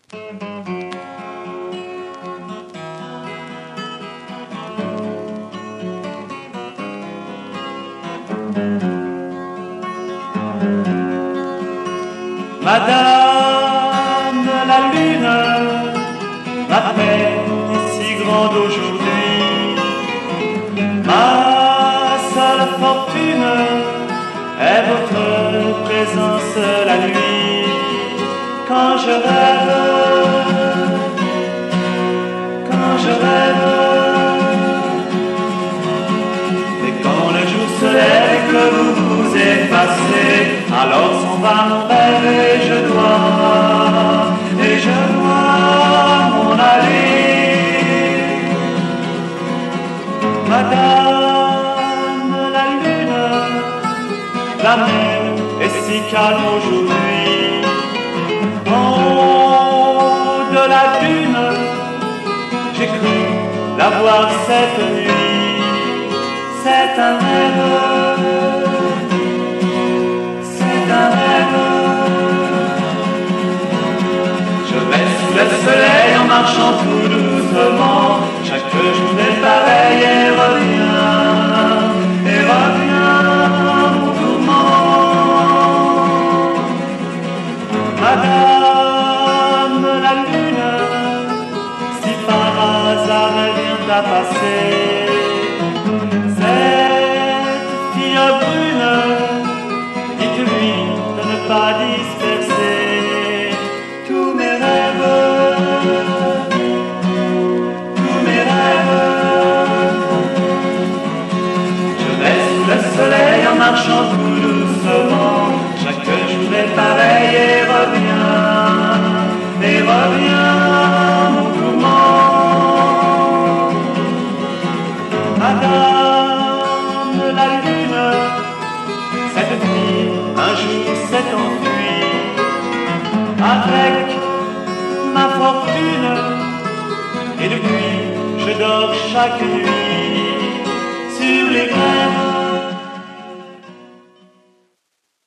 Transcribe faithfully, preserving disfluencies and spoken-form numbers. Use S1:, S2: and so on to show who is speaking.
S1: Madame la lune, ma peine est si grande aujourd'hui. Ma seule fortune est votre présence la nuit. Quand je rêve, quand je rêve, et quand le jour se lève et que vous vous effacez, alors s'en va mon rêve et je dois, et je dois m'en aller. Madame la lune, la mer est si calme aujourd'hui. En haut de la dune, j'ai cru la voir cette nuit. C'est un rêve, c'est un rêve. Je vais sous le soleil en marchant tout doucement. Chaque jour est pareil et revient, et revient mon tourment. Madame la lune, si par hasard elle vient à passer, cette fille brune, dites-lui de ne pas disperser tous mes rêves, tous mes rêves. Je vais sous le soleil en marchant tout doucement. Chaque jour est pareil et revient, et revient mon tourment. Madame la lune, cette fille un jour s'est enfuie avec ma fortune, et depuis je dors chaque nuit sur les grèves.